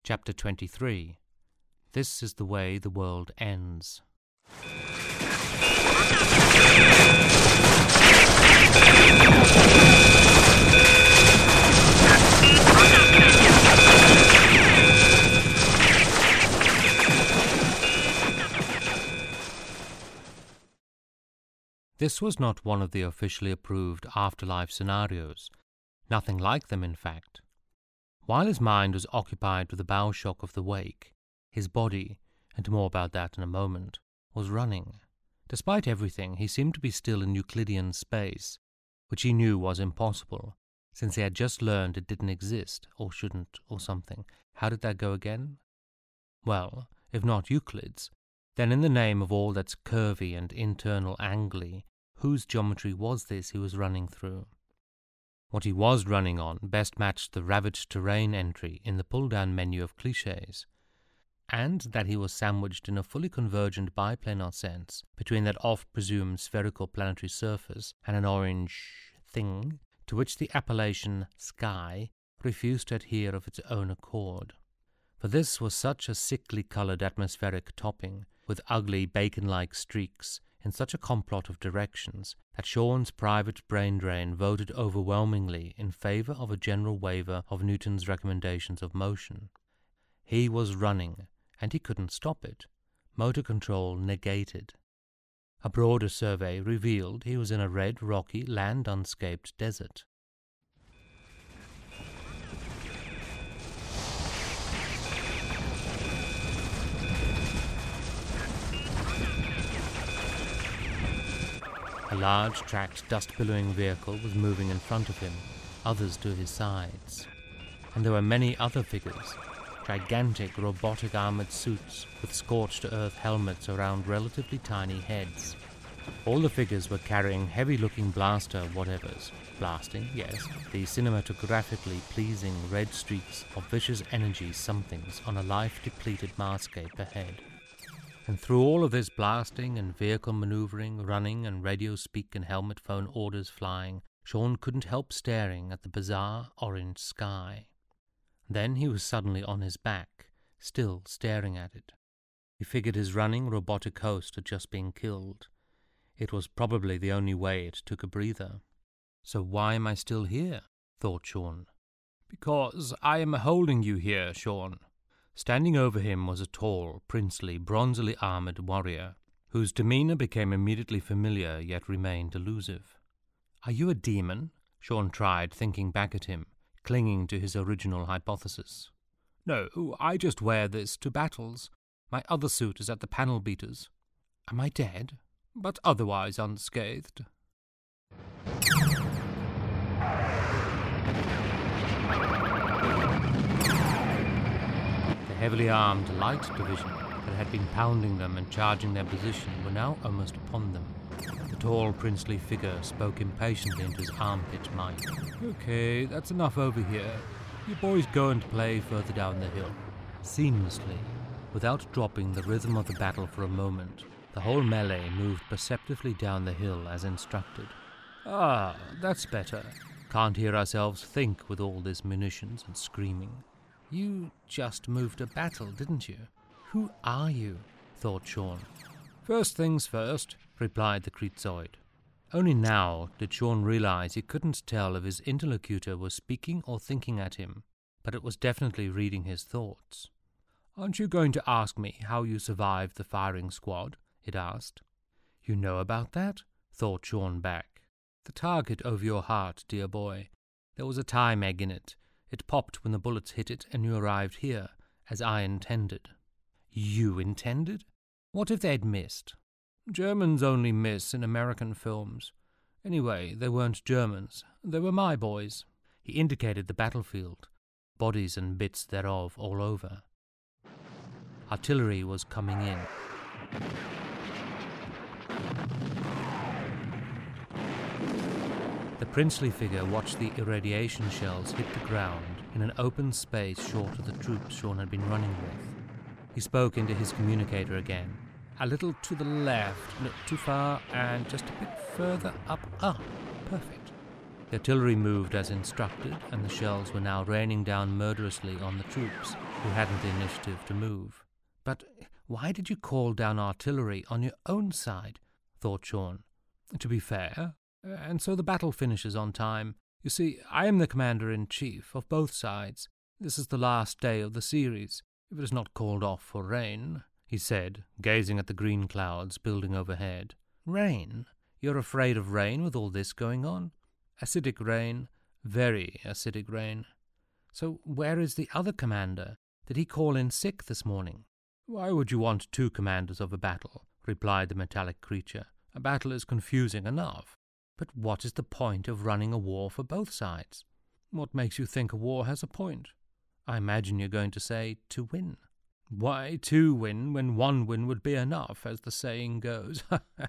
Chapter 23. This is the way the world ends. This was not one of the officially approved afterlife scenarios. Nothing like them, in fact. While his mind was occupied with the bow shock of the wake, his body, and more about that in a moment, was running. Despite everything, he seemed to be still in Euclidean space, which he knew was impossible, since he had just learned it didn't exist, or shouldn't, or something. How did that go again? Well, if not Euclid's, then in the name of all that's curvy and internal angly, whose geometry was this he was running through? What he was running on best matched the ravaged terrain entry in the pull-down menu of clichés, and that he was sandwiched in a fully convergent biplanar sense between that oft-presumed spherical planetary surface and an orange thing to which the appellation sky refused to adhere of its own accord. For this was such a sickly-coloured atmospheric topping, with ugly bacon-like streaks, in such a complot of directions, that Sean's private brain drain voted overwhelmingly in favour of a general waiver of Newton's recommendations of motion. He was running, and he couldn't stop it. Motor control negated. A broader survey revealed he was in a red, rocky, land-unscaped desert. A large, tracked, dust-billowing vehicle was moving in front of him, others to his sides. And there were many other figures, gigantic, robotic armored suits with scorched-to-earth helmets around relatively tiny heads. All the figures were carrying heavy-looking blaster whatevers. Blasting, yes, the cinematographically pleasing red streaks of vicious energy somethings on a life-depleted Marscape ahead. And through all of this blasting and vehicle maneuvering, running and radio speak and helmet phone orders flying, Sean couldn't help staring at the bizarre orange sky. Then he was suddenly on his back, still staring at it. He figured his running robotic host had just been killed. It was probably the only way it took a breather. So why am I still here? Thought Sean. Because I am holding you here, Sean. Standing over him was a tall, princely, bronzily armoured warrior, whose demeanour became immediately familiar yet remained elusive. Are you a demon? Sean tried, thinking back at him, clinging to his original hypothesis. No, I just wear this to battles. My other suit is at the panel beaters. Am I dead? But otherwise unscathed. The heavily armed light division that had been pounding them and charging their position were now almost upon them. The tall, princely figure spoke impatiently into his armpit mic. Okay, that's enough over here. You boys go and play further down the hill. Seamlessly, without dropping the rhythm of the battle for a moment, the whole melee moved perceptively down the hill as instructed. Ah, that's better. Can't hear ourselves think with all this munitions and screaming. You just moved a battle, didn't you? Who are you? Thought Sean. First things first, replied the Creezoid. Only now did Sean realize he couldn't tell if his interlocutor was speaking or thinking at him, but it was definitely reading his thoughts. Aren't you going to ask me how you survived the firing squad? It asked. You know about that? Thought Sean back. The target over your heart, dear boy. There was a time egg in it. It popped when the bullets hit it and you arrived here, as I intended. You intended? What if they'd missed? Germans only miss in American films. Anyway, they weren't Germans. They were my boys. He indicated the battlefield, bodies and bits thereof all over. Artillery was coming in. The princely figure watched the irradiation shells hit the ground in an open space short of the troops Sean had been running with. He spoke into his communicator again. A little to the left, not too far, and just a bit further up. Ah, perfect. The artillery moved as instructed, and the shells were now raining down murderously on the troops, who hadn't the initiative to move. But why did you call down artillery on your own side? Thought Sean. To be fair, and so the battle finishes on time. You see, I am the commander-in-chief of both sides. This is the last day of the series, if it is not called off for rain, he said, gazing at the green clouds building overhead. Rain? You're afraid of rain with all this going on? Acidic rain, very acidic rain. So where is the other commander? Did he call in sick this morning? Why would you want two commanders of a battle? Replied the metallic creature. A battle is confusing enough. But what is the point of running a war for both sides? What makes you think a war has a point? I imagine you're going to say to win. Why two win when one win would be enough, as the saying goes?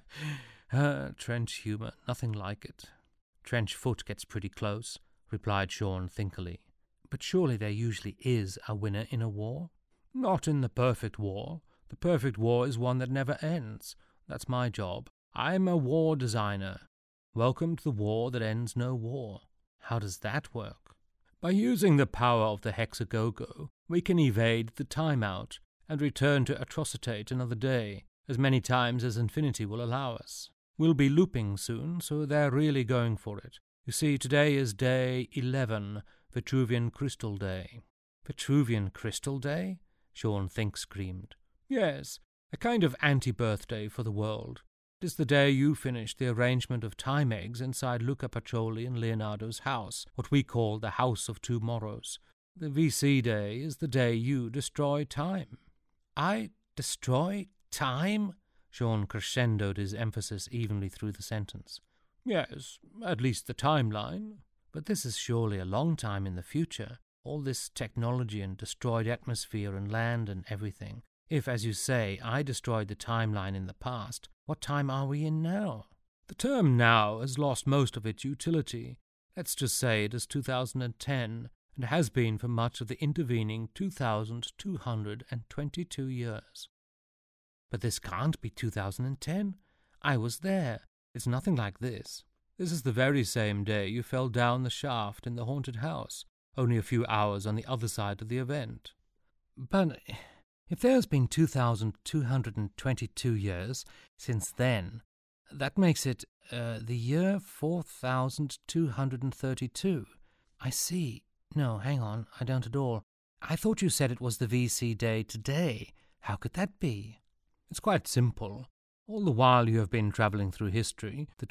Trench humour, nothing like it. Trench foot gets pretty close, replied Sean thinkily. But surely there usually is a winner in a war? Not in the perfect war. The perfect war is one that never ends. That's my job. I'm a war designer. Welcome to the war that ends no war. How does that work? By using the power of the Hexagogo, we can evade the timeout and return to Atrocitate another day, as many times as infinity will allow us. We'll be looping soon, so they're really going for it. You see, today is day 11, Vitruvian Crystal Day. Vitruvian Crystal Day? Sean Think screamed. Yes, a kind of anti-birthday for the world. It is the day you finished the arrangement of time eggs inside Luca Pacioli and Leonardo's house, what we call the House of Tomorrows. The VC Day is the day you destroy time. I destroy time? Sean crescendoed his emphasis evenly through the sentence. Yes, at least the timeline. But this is surely a long time in the future. All this technology and destroyed atmosphere and land and everything. If, as you say, I destroyed the timeline in the past, what time are we in now? The term now has lost most of its utility. Let's just say it is 2010, and has been for much of the intervening 2,222 years. But this can't be 2010. I was there. It's nothing like this. This is the very same day you fell down the shaft in the haunted house, only a few hours on the other side of the event. But if there's been 2,222 years since then, that makes it the year 4,232. I see. No, hang on, I don't at all. I thought you said it was the VC day today. How could that be? It's quite simple. All the while you have been travelling through history, the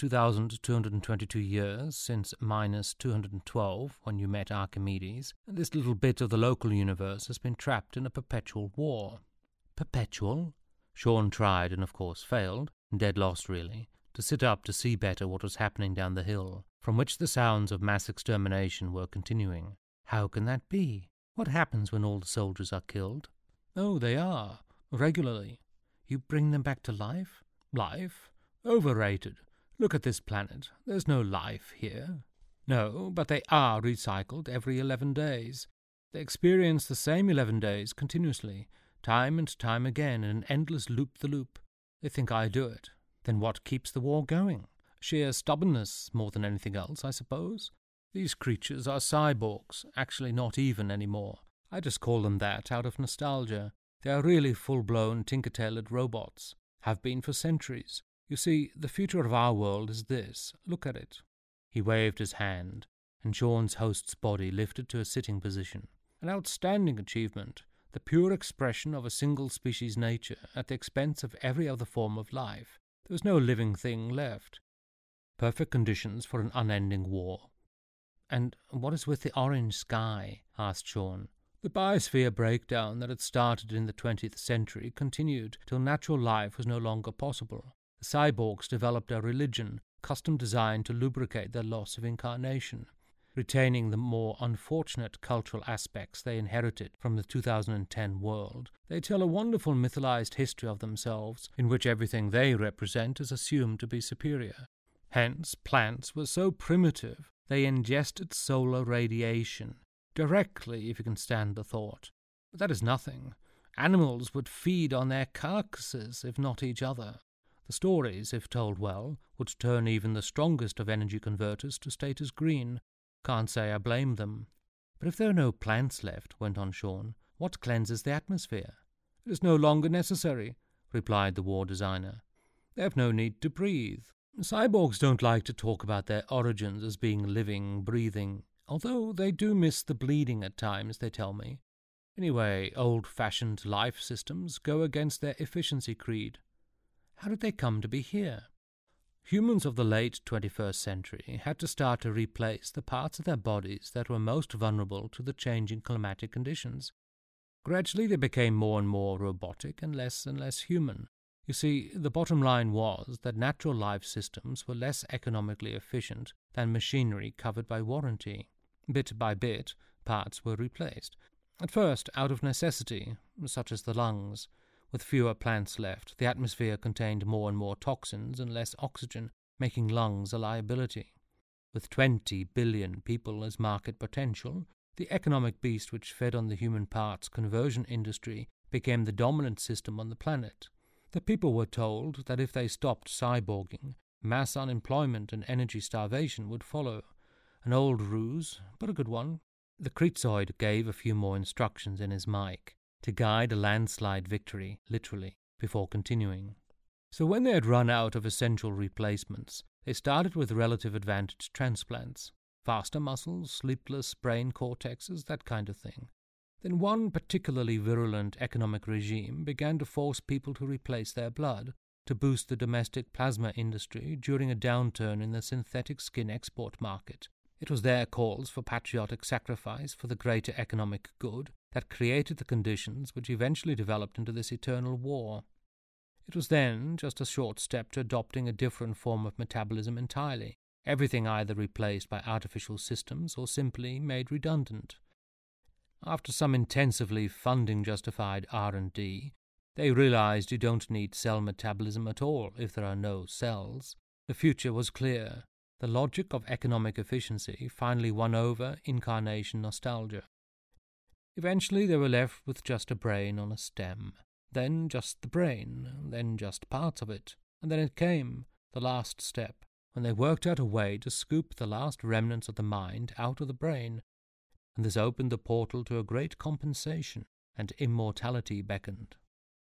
2,222 years since minus 212, when you met Archimedes, and this little bit of the local universe has been trapped in a perpetual war. Perpetual? Sean tried, and of course failed, dead lost really, to sit up to see better what was happening down the hill, from which the sounds of mass extermination were continuing. How can that be? What happens when all the soldiers are killed? Oh, they are. Regularly. You bring them back to life? Life? Overrated. Look at this planet. There's no life here. No, but they are recycled every 11 days. They experience the same 11 days continuously, time and time again, in an endless loop-the-loop. They think I do it. Then what keeps the war going? Sheer stubbornness more than anything else, I suppose. These creatures are cyborgs, actually not even anymore. I just call them that out of nostalgia. They are really full-blown tinker-tailored robots. Have been for centuries. You see, the future of our world is this. Look at it. He waved his hand, and Sean's host's body lifted to a sitting position. An outstanding achievement, the pure expression of a single species' nature at the expense of every other form of life. There was no living thing left. Perfect conditions for an unending war. And what is with the orange sky? Asked Sean. The biosphere breakdown that had started in the 20th century continued till natural life was no longer possible. The cyborgs developed a religion, custom designed to lubricate their loss of incarnation. Retaining the more unfortunate cultural aspects they inherited from the 2010 world, they tell a wonderful mythologized history of themselves, in which everything they represent is assumed to be superior. Hence, plants were so primitive they ingested solar radiation. Directly, if you can stand the thought. But that is nothing. Animals would feed on their carcasses, if not each other. The stories, if told well, would turn even the strongest of energy converters to state as green. Can't say I blame them. But if there are no plants left, went on Sean, what cleanses the atmosphere? It is no longer necessary, replied the war designer. They have no need to breathe. Cyborgs don't like to talk about their origins as being living, breathing, although they do miss the bleeding at times, they tell me. Anyway, old-fashioned life systems go against their efficiency creed. How did they come to be here? Humans of the late 21st century had to start to replace the parts of their bodies that were most vulnerable to the changing climatic conditions. Gradually they became more and more robotic and less human. You see, the bottom line was that natural life systems were less economically efficient than machinery covered by warranty. Bit by bit, parts were replaced. At first, out of necessity, such as the lungs. With fewer plants left, the atmosphere contained more and more toxins and less oxygen, making lungs a liability. With 20 billion people as market potential, the economic beast which fed on the human parts conversion industry became the dominant system on the planet. The people were told that if they stopped cyborging, mass unemployment and energy starvation would follow. An old ruse, but a good one. The Creezoid gave a few more instructions in his mic to guide a landslide victory, literally, before continuing. So when they had run out of essential replacements, they started with relative advantage transplants. Faster muscles, sleepless brain cortexes, that kind of thing. Then one particularly virulent economic regime began to force people to replace their blood to boost the domestic plasma industry during a downturn in the synthetic skin export market. It was their calls for patriotic sacrifice for the greater economic good that created the conditions which eventually developed into this eternal war. It was then just a short step to adopting a different form of metabolism entirely, everything either replaced by artificial systems or simply made redundant. After some intensively funding-justified R&D, they realized you don't need cell metabolism at all if there are no cells. The future was clear. The logic of economic efficiency finally won over incarnation nostalgia. Eventually they were left with just a brain on a stem, then just the brain, then just parts of it, and then it came, the last step, when they worked out a way to scoop the last remnants of the mind out of the brain, and this opened the portal to a great compensation, and immortality beckoned.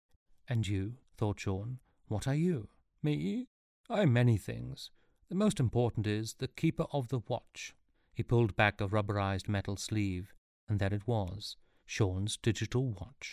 And you, thought Sean, what are you? Me? I am many things. The most important is the keeper of the watch. He pulled back a rubberized metal sleeve, and there it was, Sean's digital watch.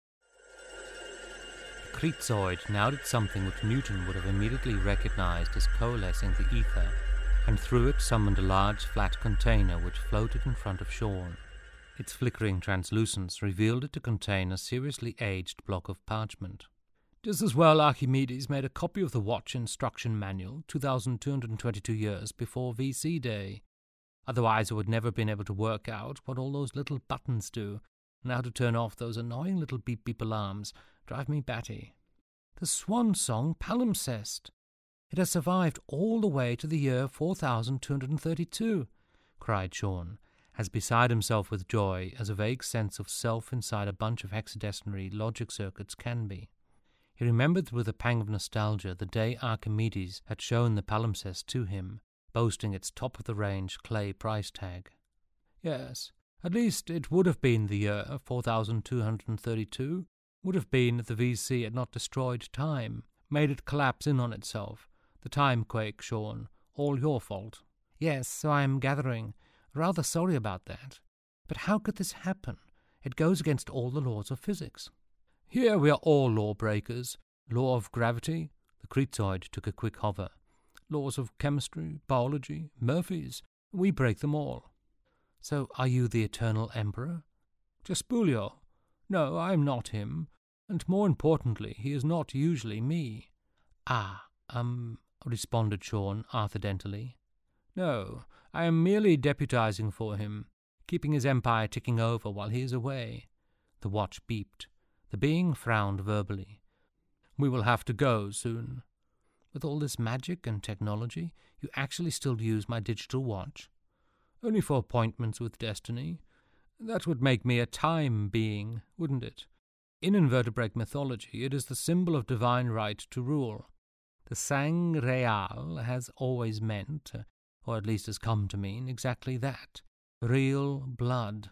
The Creezoid now did something which Newton would have immediately recognized as coalescing the ether, and through it summoned a large flat container which floated in front of Sean. Its flickering translucence revealed it to contain a seriously aged block of parchment. Just as well Archimedes made a copy of the watch instruction manual 2,222 years before VC Day. Otherwise I would never have been able to work out what all those little buttons do, and how to turn off those annoying little beep-beep alarms. Drive me batty. The swan song palimpsest. It has survived all the way to the year 4,232, cried Sean, as beside himself with joy as a vague sense of self inside a bunch of hexadecimal logic circuits can be. He remembered with a pang of nostalgia the day Archimedes had shown the palimpsest to him, boasting its top-of-the-range clay price tag. Yes, at least it would have been the year 4232, would have been if the VC had not destroyed time, made it collapse in on itself. The time quake, Sean, all your fault. Yes, so I am gathering. Rather sorry about that. But how could this happen? It goes against all the laws of physics. Here we are all lawbreakers. Law of gravity. The Creezoid took a quick hover. Laws of chemistry, biology, Murphy's. We break them all. So are you the eternal emperor? Jaspulio. No, I am not him. And more importantly, he is not usually me. Responded Sean arthrodentally. No, I am merely deputizing for him, keeping his empire ticking over while he is away. The watch beeped. The being frowned verbally. We will have to go soon. With all this magic and technology, you actually still use my digital watch? Only for appointments with destiny. That would make me a time being, wouldn't it? In invertebrate mythology, it is the symbol of divine right to rule. The sang real has always meant, or at least has come to mean, exactly that. Real blood.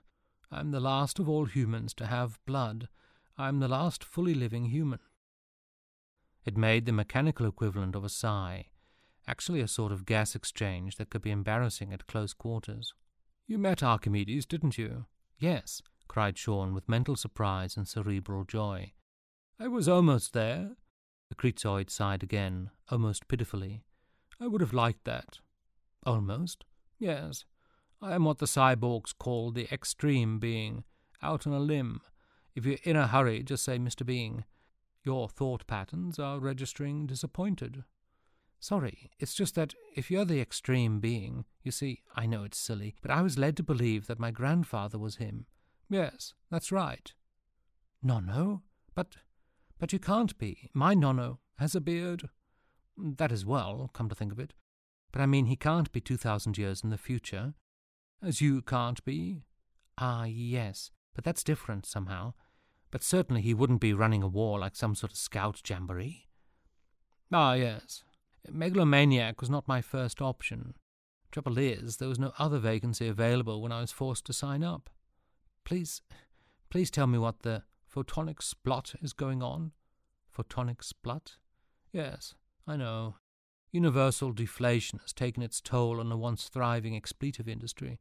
I'm the last of all humans to have blood. I'm the last fully living human." It made the mechanical equivalent of a sigh, actually a sort of gas exchange that could be embarrassing at close quarters. "You met Archimedes, didn't you?" "Yes," cried Sean with mental surprise and cerebral joy. "I was almost there." The Cretoid sighed again, almost pitifully. "I would have liked that." "Almost?" "Yes. I am what the cyborgs call the extreme being, out on a limb. If you're in a hurry, just say Mr. Being. Your thought patterns are registering disappointed." "Sorry, it's just that if you're the extreme being, you see, I know it's silly, but I was led to believe that my grandfather was him." "Yes, that's right." "Nonno? But you can't be. My Nonno has a beard." "That as well, come to think of it. But I mean he can't be 2,000 years in the future." "As you can't be." "Ah, yes, but that's different somehow. But certainly he wouldn't be running a war like some sort of scout jamboree." "Ah, yes. Megalomaniac was not my first option. Trouble is, there was no other vacancy available when I was forced to sign up." Please tell me what the photonic splot is going on." "Photonic splut?" "Yes, I know. Universal deflation has taken its toll on the once thriving expletive industry."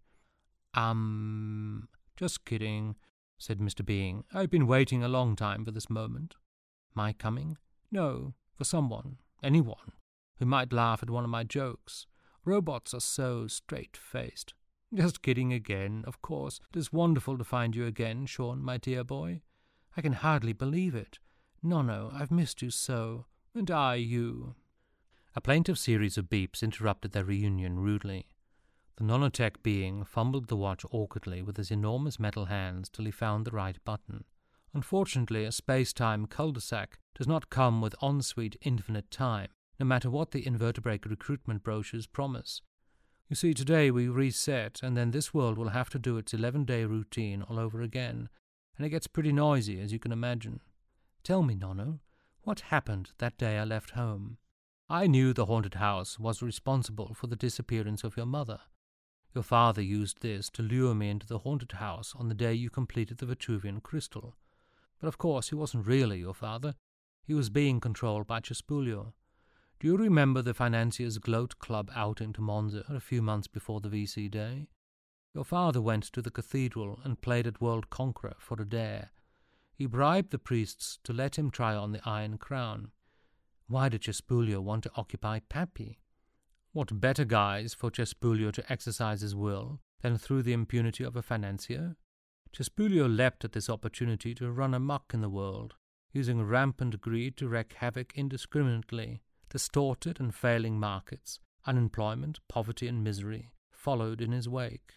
Just kidding," said Mr. Being. "I've been waiting a long time for this moment." "My coming?" "No, for someone, anyone, who might laugh at one of my jokes. Robots are so straight-faced." "Just kidding again, of course. It is wonderful to find you again, Sean, my dear boy. I can hardly believe it. Nonno, I've missed you so. And I you." A plaintive series of beeps interrupted their reunion rudely. The nanotech being fumbled the watch awkwardly with his enormous metal hands till he found the right button. Unfortunately, a space-time cul-de-sac does not come with ensuite infinite time, no matter what the invertebrate recruitment brochures promise. You see, today we reset, and then this world will have to do its 11-day routine all over again, and it gets pretty noisy, as you can imagine. "Tell me, Nonno, what happened that day I left home?" "I knew the haunted house was responsible for the disappearance of your mother. Your father used this to lure me into the haunted house on the day you completed the Vitruvian crystal. But of course he wasn't really your father. He was being controlled by Cespulio. Do you remember the Financiers' Gloat Club outing to Monza a few months before the VC day? Your father went to the cathedral and played at World Conqueror for a dare. He bribed the priests to let him try on the Iron Crown. Why did Cespulio want to occupy Papi? What better guise for Cespulio to exercise his will than through the impunity of a financier? Cespulio leapt at this opportunity to run amok in the world, using rampant greed to wreak havoc indiscriminately. Distorted and failing markets, unemployment, poverty, and misery followed in his wake.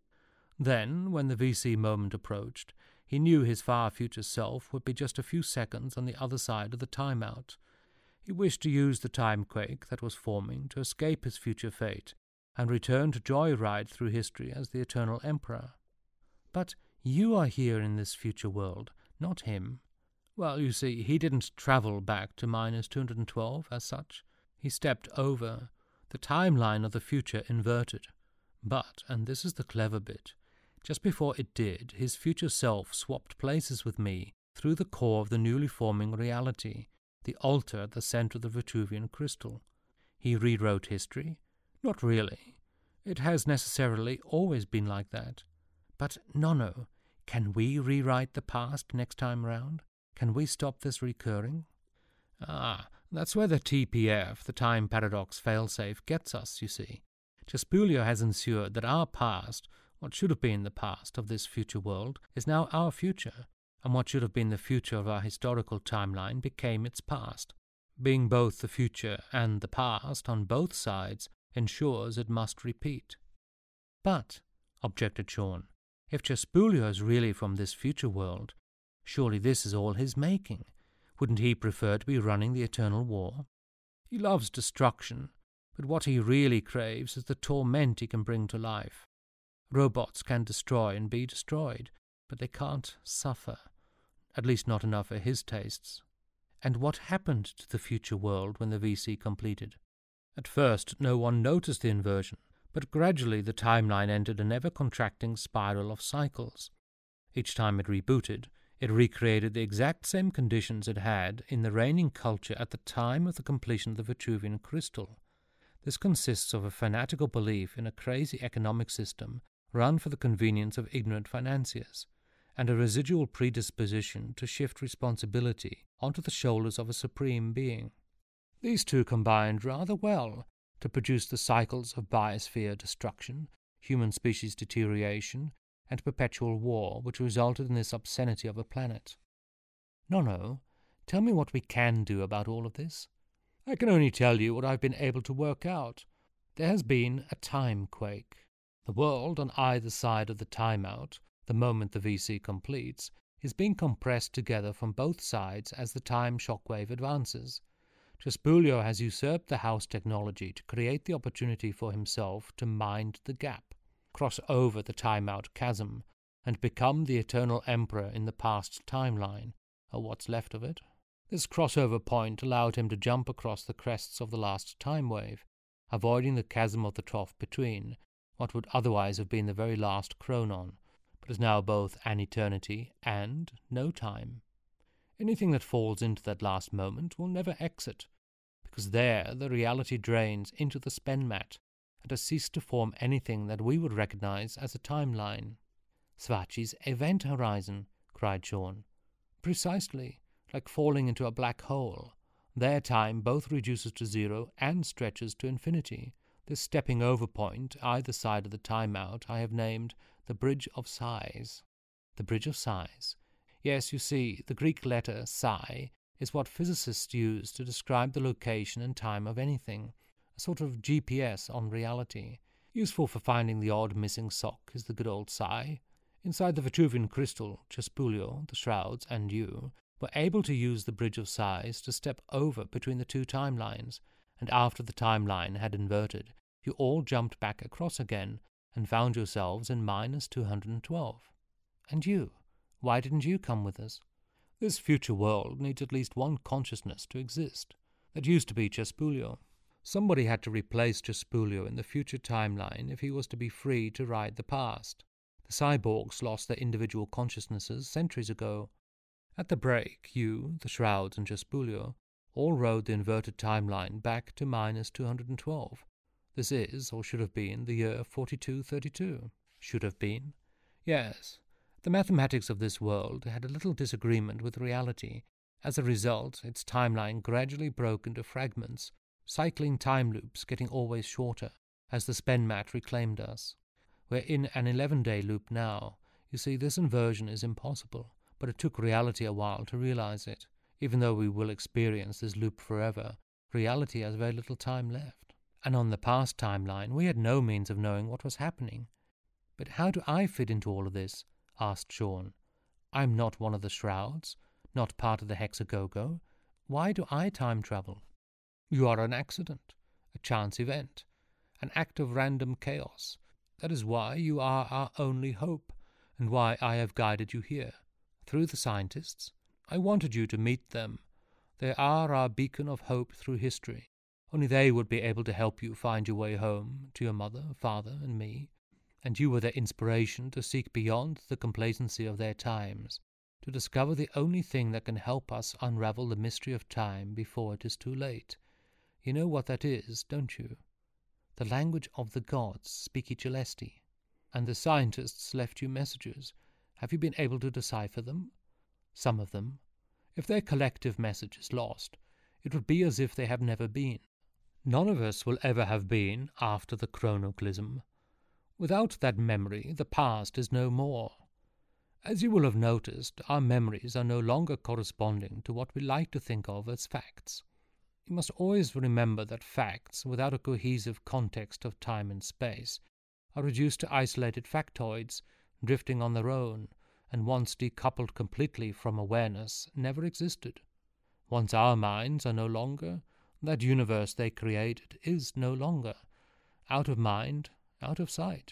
Then, when the VC moment approached, he knew his far future self would be just a few seconds on the other side of the timeout. He wished to use the timequake that was forming to escape his future fate and return to joyride through history as the Eternal Emperor. "But you are here in this future world, not him." "Well, you see, he didn't travel back to -212 as such. He stepped over. The timeline of the future inverted. But, and this is the clever bit, just before it did, his future self swapped places with me through the core of the newly forming reality, the altar at the center of the Vitruvian crystal. He rewrote history? Not really. It has necessarily always been like that. But, Nonno, can we rewrite the past next time round? Can we stop this recurring?" "Ah, that's where the TPF, the time paradox failsafe, gets us, you see. Cespulio has ensured that our past, what should have been the past of this future world, is now our future, and what should have been the future of our historical timeline became its past. Being both the future and the past on both sides ensures it must repeat." "But," objected Sean, "if Cespulio is really from this future world, surely this is all his making. Wouldn't he prefer to be running the eternal war? He loves destruction, but what he really craves is the torment he can bring to life. Robots can destroy and be destroyed, but they can't suffer. At least not enough for his tastes." "And what happened to the future world when the VC completed?" "At first no one noticed the inversion, but gradually the timeline entered an ever-contracting spiral of cycles. Each time it rebooted, it recreated the exact same conditions it had in the reigning culture at the time of the completion of the Vitruvian crystal. This consists of a fanatical belief in a crazy economic system run for the convenience of ignorant financiers, and a residual predisposition to shift responsibility onto the shoulders of a supreme being. These two combined rather well to produce the cycles of biosphere destruction, human species deterioration, and perpetual war which resulted in this obscenity of a planet. Nono, tell me what we can do about all of this. I can only tell you what I've been able to work out. There has been a time quake. The world on either side of the timeout, the moment the VC completes, is being compressed together from both sides as the time shockwave advances. Chespulio has usurped the house technology to create the opportunity for himself to mind the gap, cross over the timeout chasm, and become the eternal emperor in the past timeline, or what's left of it. This crossover point allowed him to jump across the crests of the last time wave, avoiding the chasm of the trough between, what would otherwise have been the very last chronon, but is now both an eternity and no time. Anything that falls into that last moment will never exit, because there the reality drains into the Spenmat, and has ceased to form anything that we would recognize as a timeline. Svachi's event horizon, cried Sean. Precisely, like falling into a black hole. Their time both reduces to zero and stretches to infinity. This stepping over point, either side of the timeout, I have named the Bridge of Sighs. The Bridge of Sighs. Yes, you see, the Greek letter psi is what physicists use to describe the location and time of anything, a sort of GPS on reality. Useful for finding the odd missing sock is the good old psi. Inside the Vitruvian crystal, Chespulio, the Shrouds, and you were able to use the Bridge of Sighs to step over between the two timelines, and after the timeline had inverted, you all jumped back across again and found yourselves in minus 212. And you? Why didn't you come with us? This future world needs at least one consciousness to exist. That used to be Chespulio. Somebody had to replace Chespulio in the future timeline if he was to be free to ride the past. The cyborgs lost their individual consciousnesses centuries ago. At the break, you, the Shrouds, and Chespulio all rode the inverted timeline back to minus 212. This is, or should have been, the year 4232. Should have been? Yes. The mathematics of this world had a little disagreement with reality. As a result, its timeline gradually broke into fragments, cycling time loops getting always shorter, as the Spenmat reclaimed us. We're in an 11-day loop now. You see, this inversion is impossible, but it took reality a while to realize it. Even though we will experience this loop forever, reality has very little time left. And on the past timeline, we had no means of knowing what was happening. But how do I fit into all of this? Asked Sean. I'm not one of the Shrouds, not part of the Hexagogo. Why do I time travel? You are an accident, a chance event, an act of random chaos. That is why you are our only hope, and why I have guided you here. Through the scientists, I wanted you to meet them. They are our beacon of hope through history. Only they would be able to help you find your way home to your mother, father, and me. And you were their inspiration to seek beyond the complacency of their times, to discover the only thing that can help us unravel the mystery of time before it is too late. You know what that is, don't you? The language of the gods, Speaky Celesti. And the scientists left you messages. Have you been able to decipher them? Some of them. If their collective message is lost, it would be as if they have never been. None of us will ever have been after the chronoclism. Without that memory, the past is no more. As you will have noticed, our memories are no longer corresponding to what we like to think of as facts. You must always remember that facts, without a cohesive context of time and space, are reduced to isolated factoids, drifting on their own, and once decoupled completely from awareness, never existed. Once our minds are no longer, that universe they created is no longer. Out of mind, out of sight.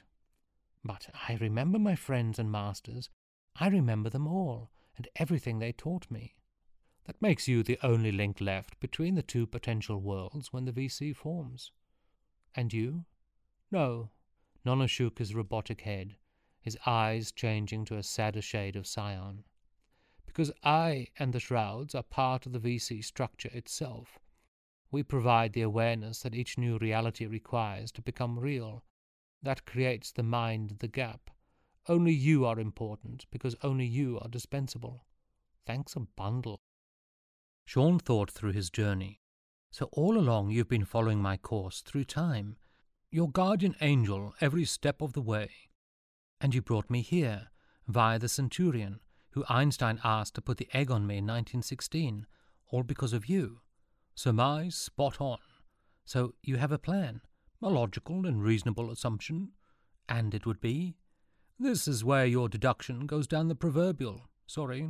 But I remember my friends and masters. I remember them all, and everything they taught me. That makes you the only link left between the two potential worlds when the VC forms. And you? No. Nono shook his robotic head. his eyes changing to a sadder shade of cyan. Because I and the shrouds are part of the VC structure itself. We provide the awareness that each new reality requires to become real. That creates the mind the gap. Only you are important, because only you are dispensable. Thanks a bundle. Sean thought through his journey. So all along you've been following my course through time, your guardian angel every step of the way. And you brought me here, via the Centurion, who Einstein asked to put the egg on me in 1916, all because of you. Surmise spot on. So you have a plan, a logical and reasonable assumption, and it would be? This is where your deduction goes down the proverbial. Sorry.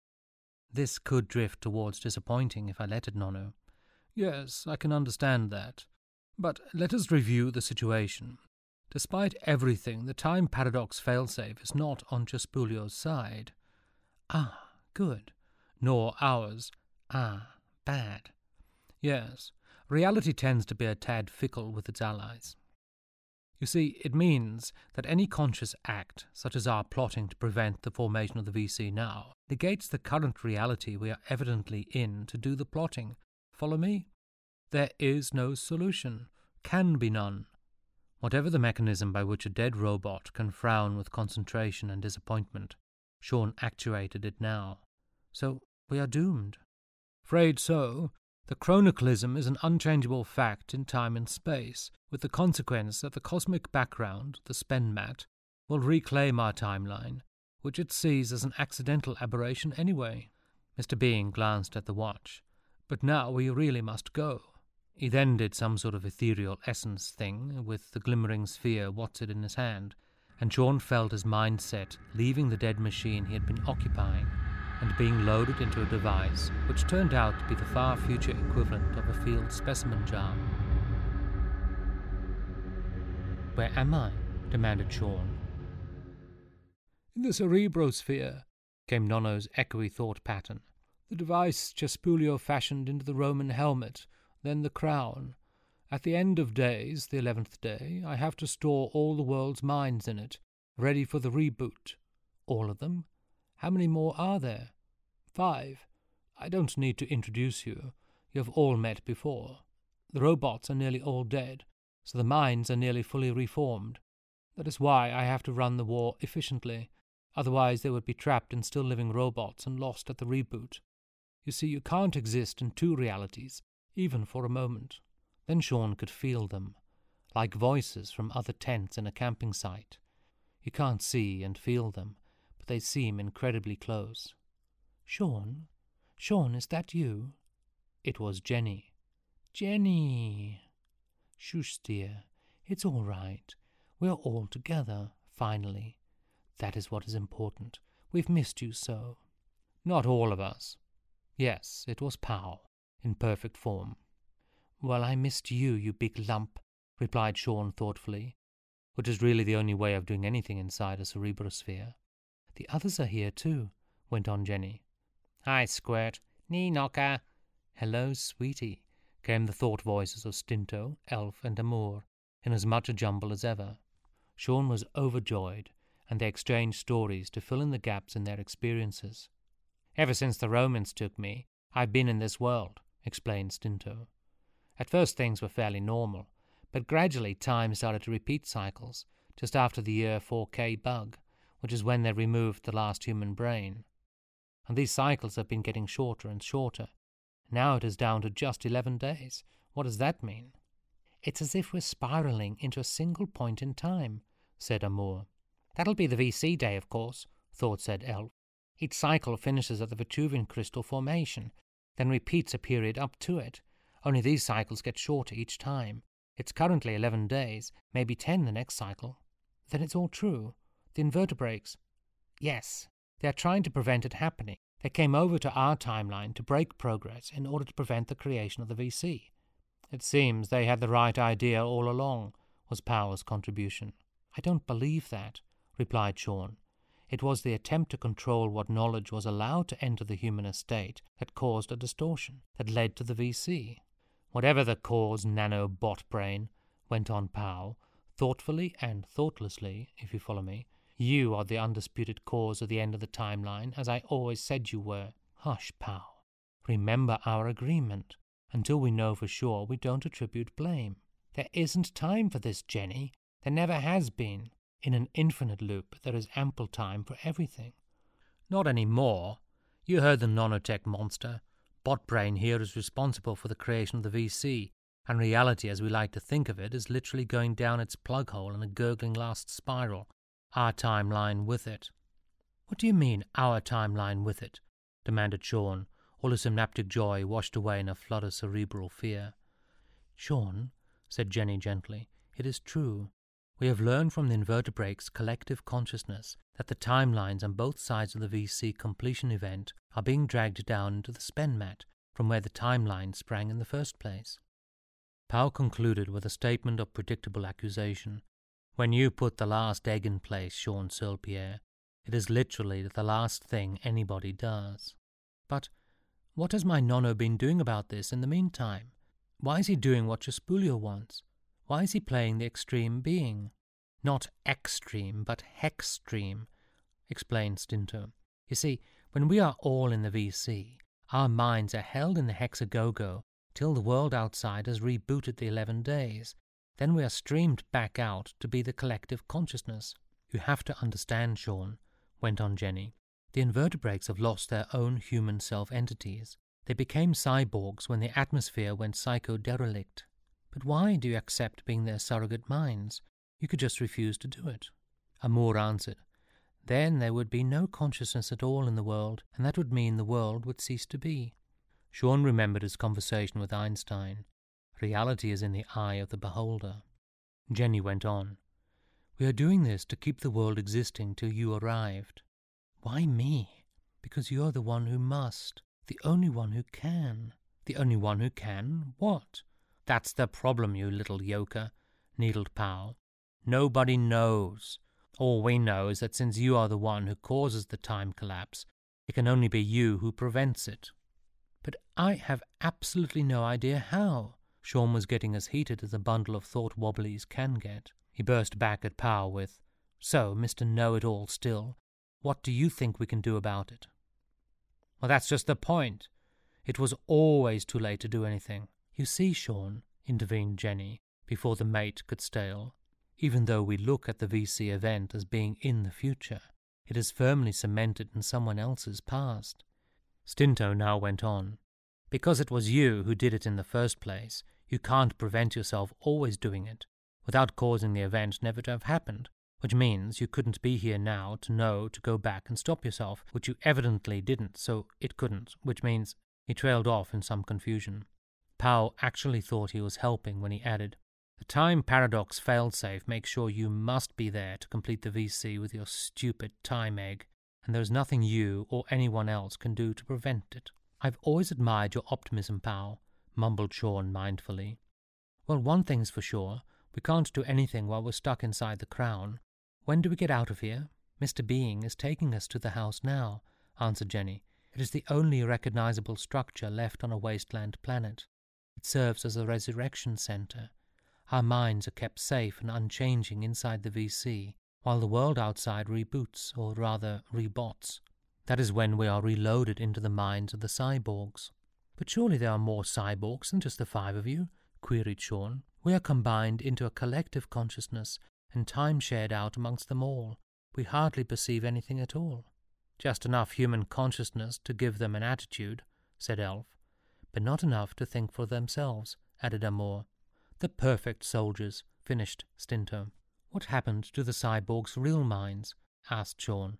This could drift towards disappointing if I let it, Nono. Yes, I can understand that. But let us review the situation. Despite everything, the time paradox failsafe is not on Chespulio's side. Ah, good. Nor ours. Ah, bad. Yes, reality tends to be a tad fickle with its allies. You see, it means that any conscious act, such as our plotting to prevent the formation of the VC now, negates the current reality we are evidently in to do the plotting. Follow me? There is no solution. Can be none. Whatever the mechanism by which a dead robot can frown with concentration and disappointment, Sean actuated it now. So we are doomed. Afraid so. The chronicalism is an unchangeable fact in time and space, with the consequence that the cosmic background, the SpenMat, will reclaim our timeline, which it sees as an accidental aberration anyway. Mr. Bean glanced at the watch. But now we really must go. He then did some sort of ethereal essence thing with the glimmering sphere what's-it in his hand, and Sean felt his mind set, leaving the dead machine he had been occupying, and being loaded into a device which turned out to be the far future equivalent of a field specimen jar. Where am I? Demanded Sean. In the cerebrosphere, came Nono's echoey thought pattern. The device Chespulio fashioned into the Roman helmet, then the crown. At the end of days, the 11th day, I have to store all the world's minds in it, ready for the reboot. All of them? How many more are there? 5. I don't need to introduce you. You have all met before. The robots are nearly all dead, so the minds are nearly fully reformed. That is why I have to run the war efficiently. Otherwise they would be trapped in still living robots and lost at the reboot. You see, you can't exist in two realities, even for a moment. Then Sean could feel them, like voices from other tents in a camping site. You can't see and feel them, but they seem incredibly close. Sean? Sean, is that you? It was Jenny. Jenny! Shush, dear. It's all right. We're all together, finally. That is what is important. We've missed you so. Not all of us. Yes, it was Pow, in perfect form. Well, I missed you, you big lump, replied Sean thoughtfully, which is really the only way of doing anything inside a cerebrosphere. The others are here too, went on Jenny. Hi, Squirt. Knee knocker. Hello, sweetie, came the thought voices of Stinto, Elf, and Amour, in as much a jumble as ever. Sean was overjoyed, and they exchanged stories to fill in the gaps in their experiences. Ever since the Romans took me, I've been in this world, explained Stinto. At first things were fairly normal, but gradually time started to repeat cycles, just after the year 4K bug, which is when they removed the last human brain. And these cycles have been getting shorter and shorter. Now it is down to just 11 days. What does that mean? It's as if we're spiraling into a single point in time, said Amour. That'll be the VC day, of course, Thought said Elf. Each cycle finishes at the Vitruvian crystal formation, then repeats a period up to it. Only these cycles get shorter each time. It's currently 11 days, maybe 10 the next cycle. Then it's all true. The invertebrates. Yes, they're trying to prevent it happening. They came over to our timeline to break progress in order to prevent the creation of the VC. It seems they had the right idea all along, was Power's contribution. I don't believe that, replied Sean. It was the attempt to control what knowledge was allowed to enter the human estate that caused a distortion, that led to the VC. Whatever the cause, nano-bot brain, went on Pow, thoughtfully and thoughtlessly, if you follow me, You are the undisputed cause of the end of the timeline, as I always said you were. Hush, pal. Remember our agreement. Until we know for sure, we don't attribute blame. There isn't time for this, Jenny. There never has been. In an infinite loop, there is ample time for everything. Not any more. You heard the nanotech monster. Botbrain here is responsible for the creation of the VC, and reality, as we like to think of it, is literally going down its plug hole in a gurgling last spiral. Our timeline with it. What do you mean, our timeline with it? Demanded Sean, all his synaptic joy washed away in a flood of cerebral fear. Sean, said Jenny gently, it is true. We have learned from the invertebrates' collective consciousness that the timelines on both sides of the VC completion event are being dragged down into the spin mat from where the timeline sprang in the first place. Powell concluded with a statement of predictable accusation. When you put the last egg in place, Sean Sulpierre, it is literally the last thing anybody does. But what has my nonno been doing about this in the meantime? Why is he doing what Chespulio wants? Why is he playing the extreme being? Not extreme, but hextreme, explained Stinto. You see, when we are all in the VC, our minds are held in the hexagogo till the world outside has rebooted the 11 days. Then we are streamed back out to be the collective consciousness. You have to understand, Sean, went on Jenny. The invertebrates have lost their own human self-entities. They became cyborgs when the atmosphere went psycho-derelict. But why do you accept being their surrogate minds? You could just refuse to do it. Amour answered, Then there would be no consciousness at all in the world, and that would mean the world would cease to be. Sean remembered his conversation with Einstein. Reality is in the eye of the beholder. Jenny went on. We are doing this to keep the world existing till you arrived. Why me? Because you're the one who must, the only one who can. The only one who can? What? That's the problem, you little yoker, needled Powell. Nobody knows. All we know is that since you are the one who causes the time collapse, it can only be you who prevents it. But I have absolutely no idea how. Sean was getting as heated as a bundle of thought-wobblies can get. He burst back at Powell with, So, Mr. Know-it-all still, what do you think we can do about it? Well, that's just the point. It was always too late to do anything. You see, Sean, intervened Jenny, before the mate could stale, even though we look at the VC event as being in the future, it is firmly cemented in someone else's past. Stinto now went on. Because it was you who did it in the first place, you can't prevent yourself always doing it, without causing the event never to have happened, which means you couldn't be here now to know to go back and stop yourself, which you evidently didn't, so it couldn't, which means he trailed off in some confusion. Powell actually thought he was helping when he added, The time paradox failsafe makes sure you must be there to complete the VC with your stupid time egg, and there's nothing you or anyone else can do to prevent it. I've always admired your optimism, Powell, mumbled Sean mindfully. Well, one thing's for sure, we can't do anything while we're stuck inside the crown. When do we get out of here? Mr. Being is taking us to the house now, answered Jenny. It is the only recognizable structure left on a wasteland planet. It serves as a resurrection center. Our minds are kept safe and unchanging inside the VC, while the world outside reboots, or rather rebots. That is when we are reloaded into the minds of the cyborgs. But surely there are more cyborgs than just the 5 of you, queried Sean. We are combined into a collective consciousness and time shared out amongst them all. We hardly perceive anything at all. Just enough human consciousness to give them an attitude, said Elf. But not enough to think for themselves, added Amour. The perfect soldiers, finished Stinto. What happened to the cyborgs' real minds? Asked Sean.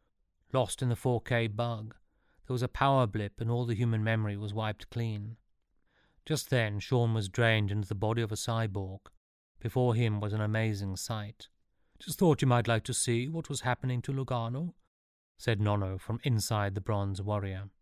Lost in the 4K bug. There was a power blip and all the human memory was wiped clean. Just then Sean was drained into the body of a cyborg. Before him was an amazing sight. Just thought you might like to see what was happening to Lugano, said Nonno from inside the bronze warrior.